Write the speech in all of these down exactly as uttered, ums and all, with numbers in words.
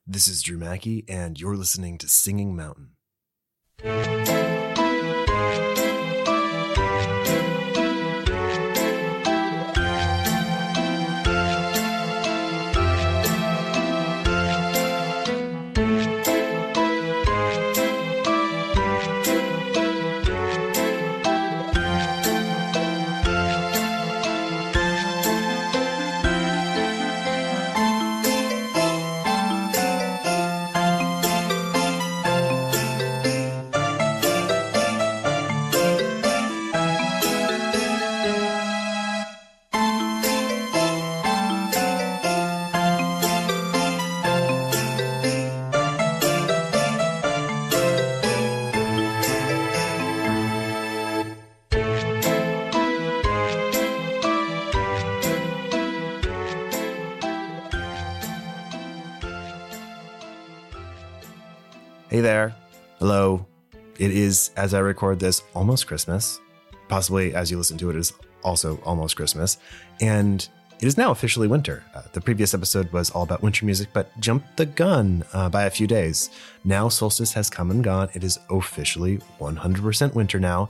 This is Drew Mackey, and you're listening to Singing Mountain. Hey there. Hello. It is, as I record this, almost Christmas. Possibly, as you listen to it, it is also almost Christmas. And it is now officially winter. Uh, the previous episode was all about winter music, but jumped the gun uh, by a few days. Now solstice has come and gone. It is officially one hundred percent winter now.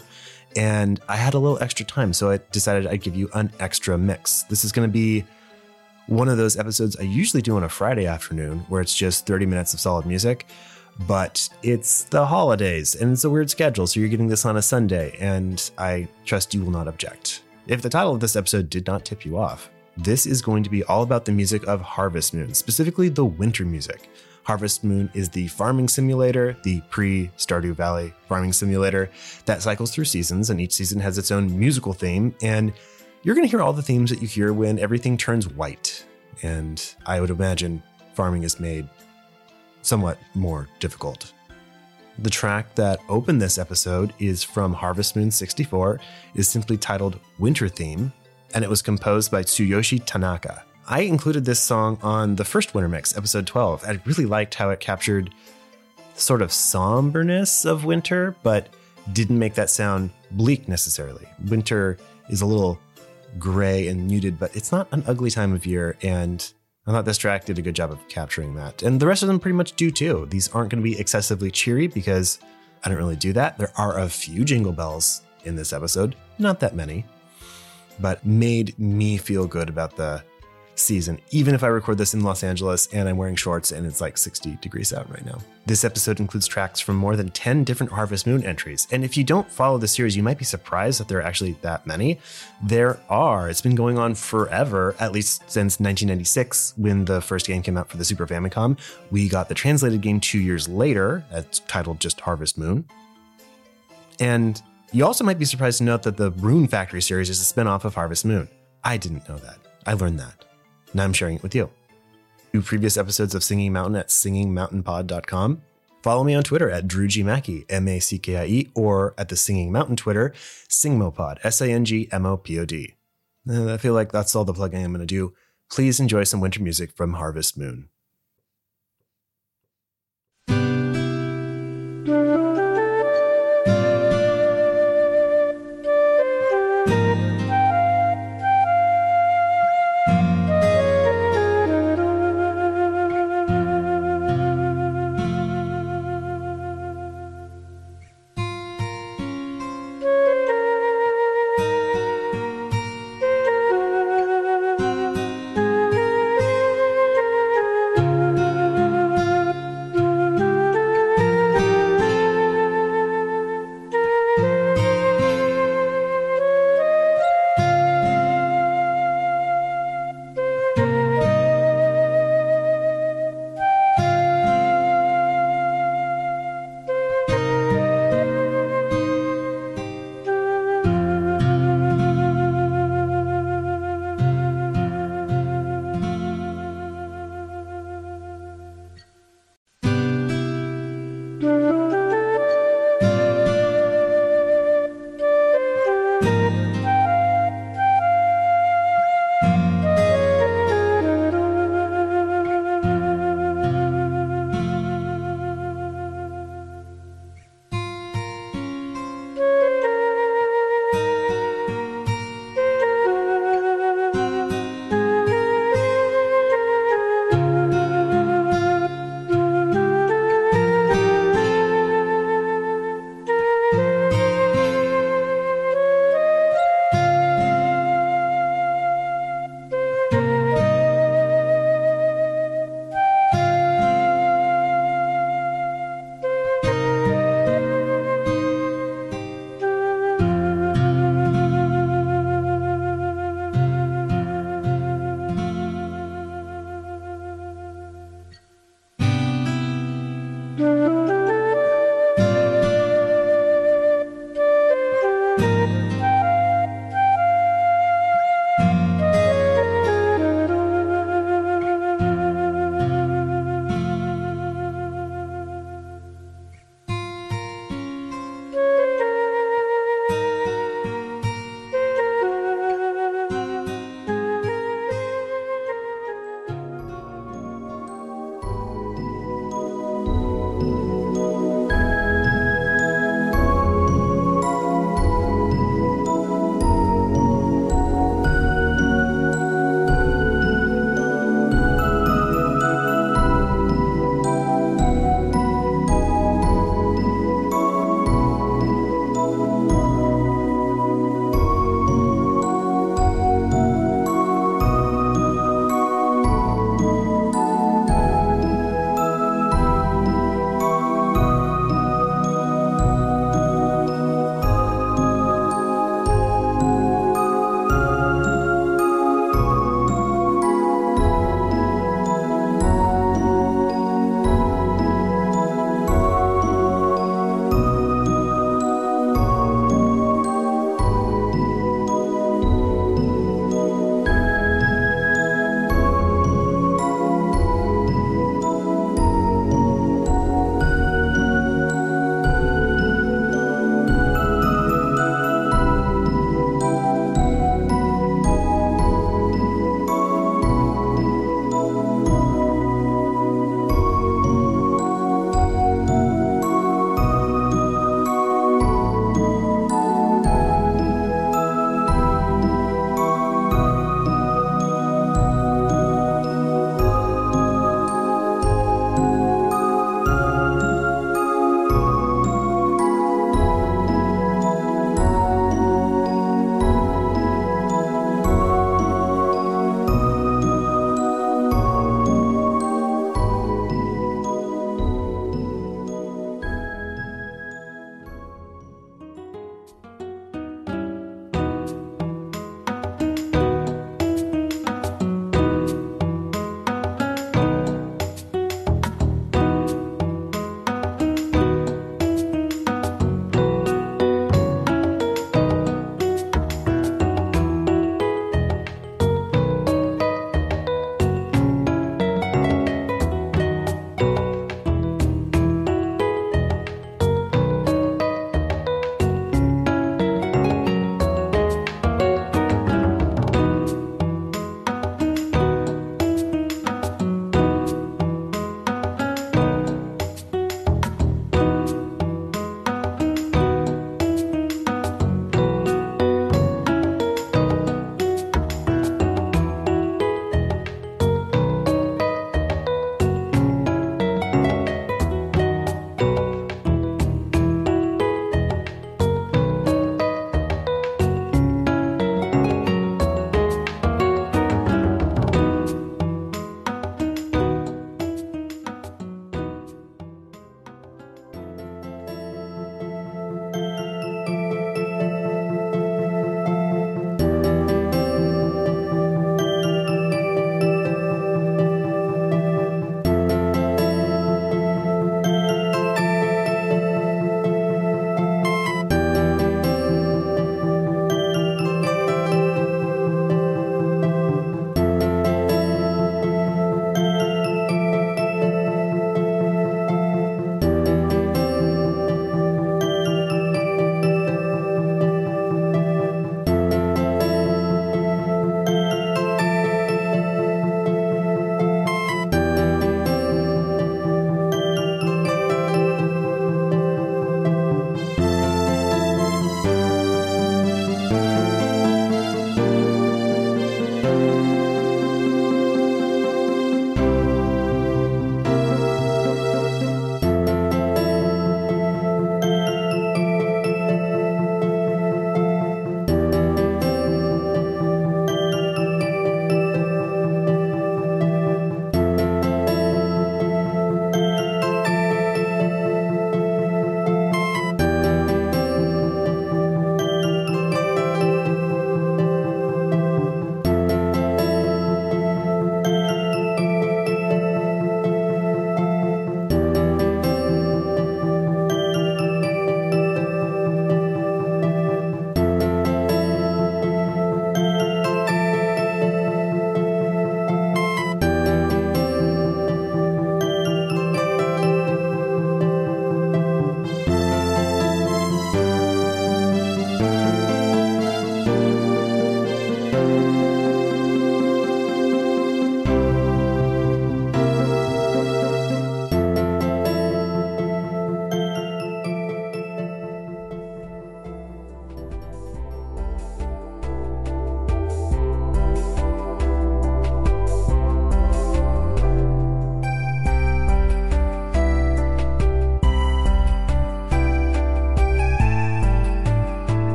And I had a little extra time, so I decided I'd give you an extra mix. This is going to be one of those episodes I usually do on a Friday afternoon, where it's just thirty minutes of solid music. But it's the holidays and it's a weird schedule, so you're getting this on a Sunday, and I trust you will not object. If the title of this episode did not tip you off, this is going to be all about the music of Harvest Moon, specifically the winter music. Harvest Moon is the farming simulator, the pre-Stardew Valley farming simulator that cycles through seasons, and each season has its own musical theme, and you're going to hear all the themes that you hear when everything turns white. And I would imagine farming is made somewhat more difficult. The track that opened this episode is from Harvest Moon sixty-four, is simply titled Winter Theme, and it was composed by Tsuyoshi Tanaka. I included this song on the first Winter Mix, episode twelve. I really liked how it captured sort of somberness of winter, but didn't make that sound bleak necessarily. Winter is a little gray and muted, but it's not an ugly time of year, and I thought this track did a good job of capturing that. And the rest of them pretty much do too. These aren't going to be excessively cheery because I don't really do that. There are a few jingle bells in this episode, not that many, but made me feel good about the season, even if I record this in Los Angeles and I'm wearing shorts and it's like sixty degrees out right now. This episode includes tracks from more than ten different Harvest Moon entries. And if you don't follow the series, you might be surprised that there are actually that many. There are. It's been going on forever, at least since nineteen ninety-six, when the first game came out for the Super Famicom. We got the translated game two years later, that's titled just Harvest Moon. And you also might be surprised to note that the Rune Factory series is a spin-off of Harvest Moon. I didn't know that. I learned that. Now I'm sharing it with you. View previous episodes of Singing Mountain at singing mountain pod dot com. Follow me on Twitter at Drew G. Mackey, M A C K I E, or at the Singing Mountain Twitter, Singmopod, S A N G M O P O D. And I feel like that's all the plugging I'm going to do. Please enjoy some winter music from Harvest Moon.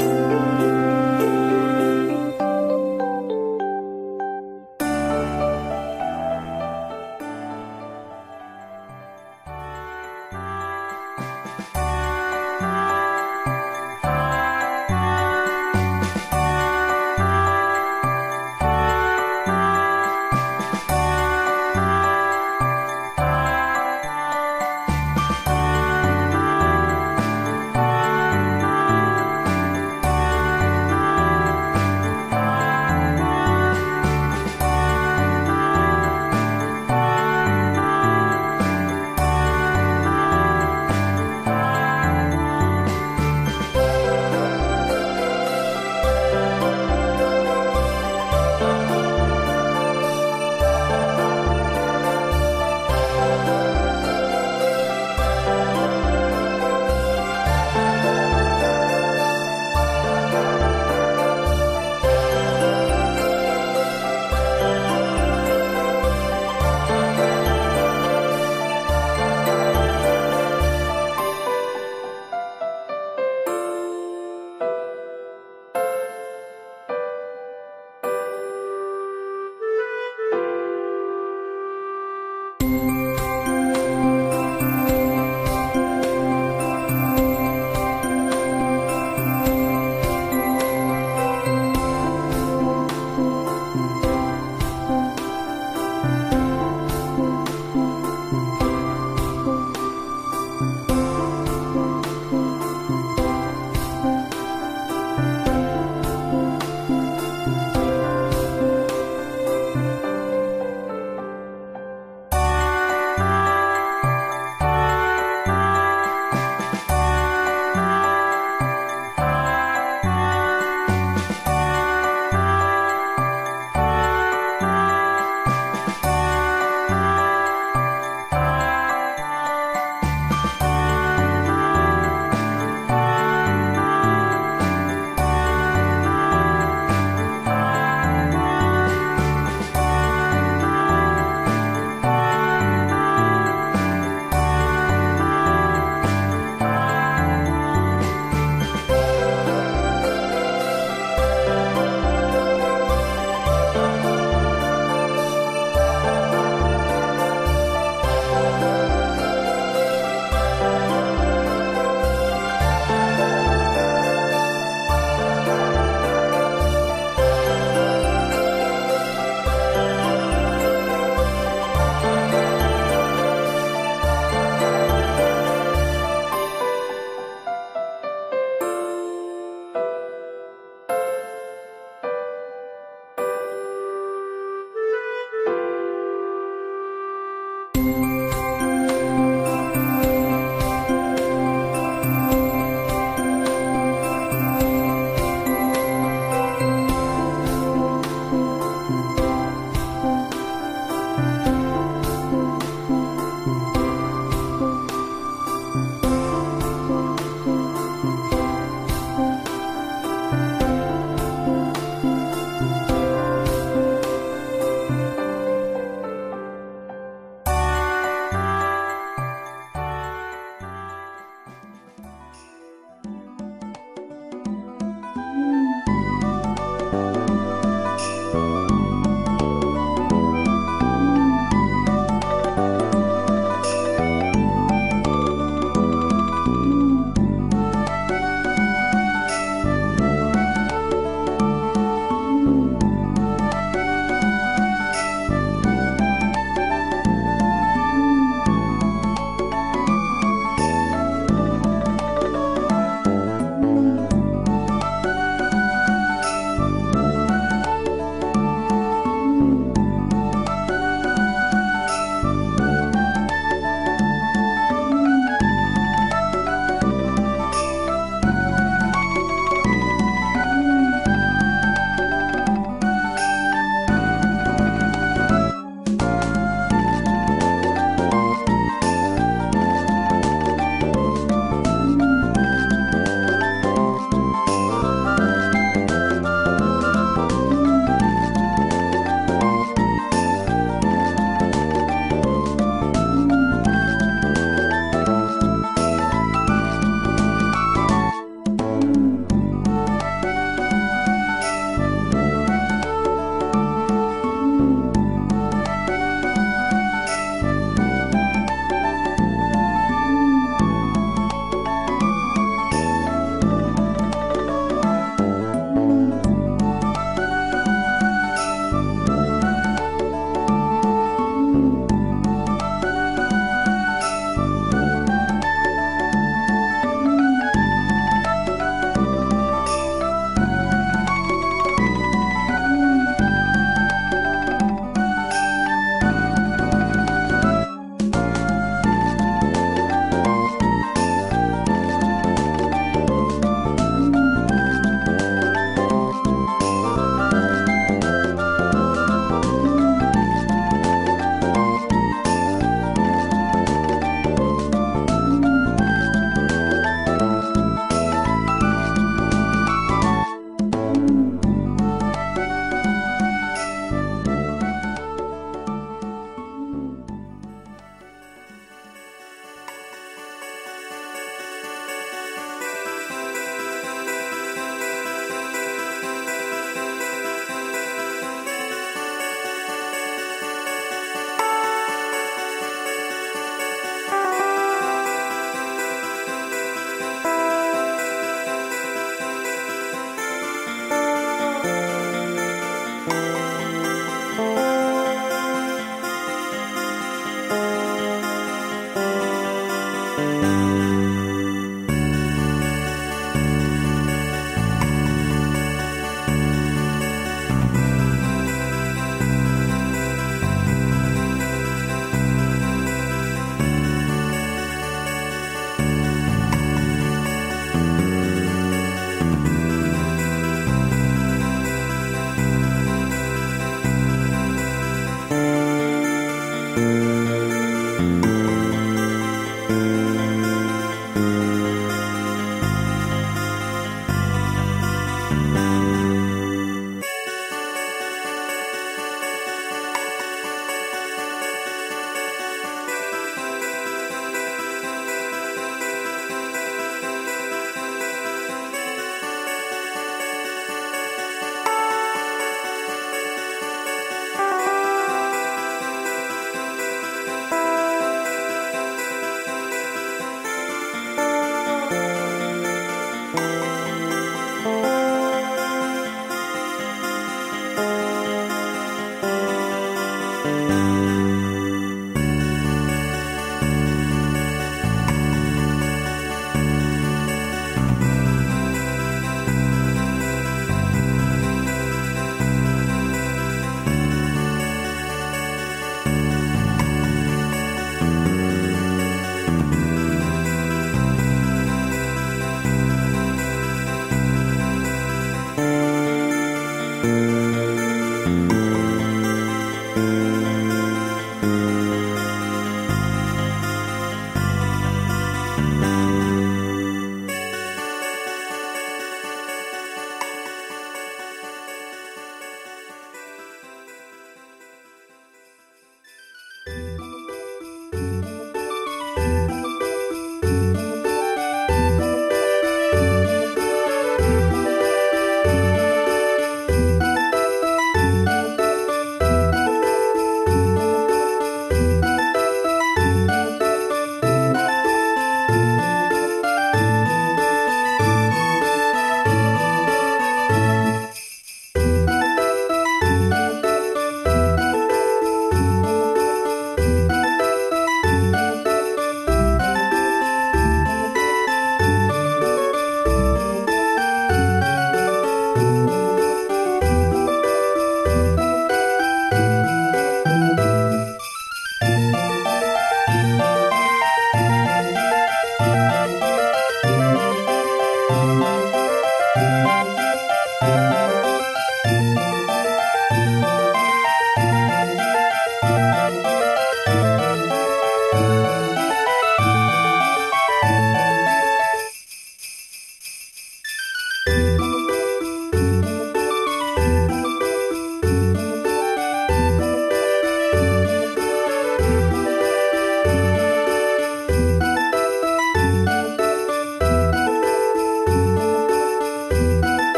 Bye.